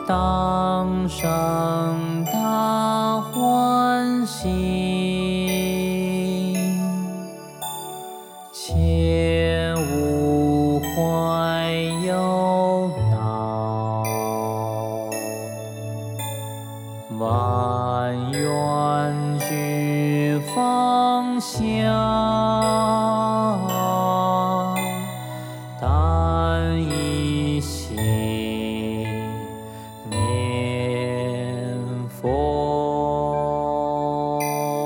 当生大欢喜，切勿怀忧恼，万愿俱放下，但一心念佛。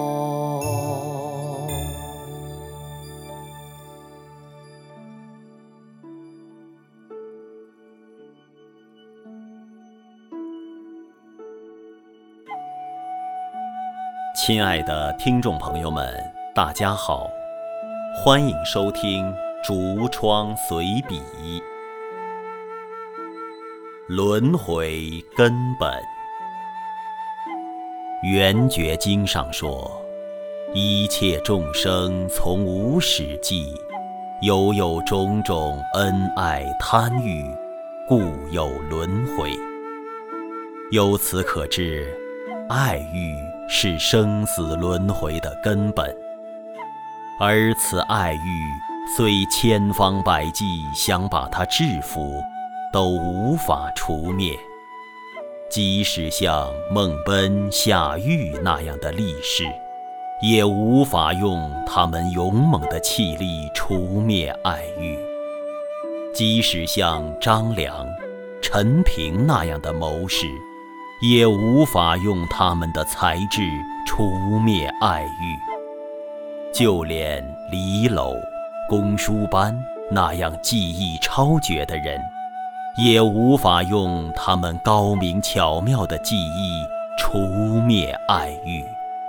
亲爱的听众朋友们，大家好，欢迎收听竹窗随笔。轮回根本。圆觉经上说，一切众生从无始际，犹有种种恩爱贪欲，故有轮回。由此可知，爱欲是生死轮回的根本，而此爱欲虽千方百计想把它制服，都无法除灭。即使像孟贲、夏禹那样的力士，也无法用他们勇猛的气力除灭爱欲。即使像张良、陈平那样的谋士，也无法用他们的才智除灭爱欲。就连李楼、公输班那样技艺超绝的人，也无法用他们高明巧妙的技艺除灭爱欲。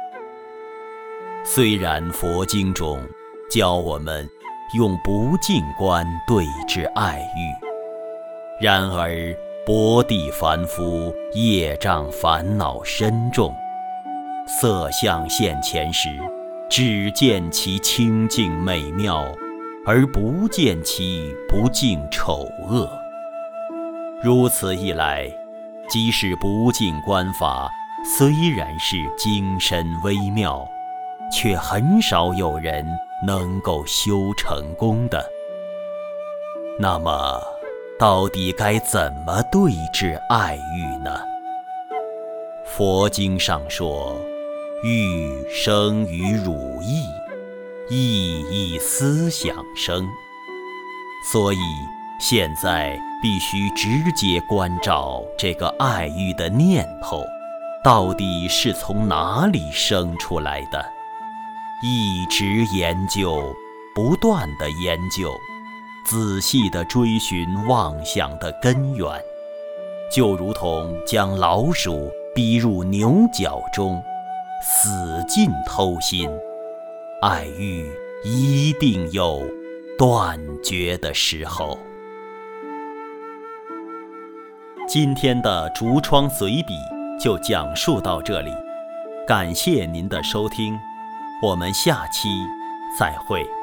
虽然佛经中教我们用不净观对治爱欲，然而薄地凡夫业障烦恼深重，色相现前时，只见其清净美妙，而不见其不净丑恶。如此一来，即使不净观法虽然是精深微妙，却很少有人能够修成功的。那么到底该怎么对治爱欲呢？佛经上说，欲生于汝意，意亦思想生。所以现在必须直接关照这个爱欲的念头到底是从哪里生出来的，一直研究，不断地研究，仔细地追寻妄想的根源，就如同将老鼠逼入牛角中，死尽偷心，爱欲一定有断绝的时候。今天的竹窗随笔就讲述到这里，感谢您的收听，我们下期再会。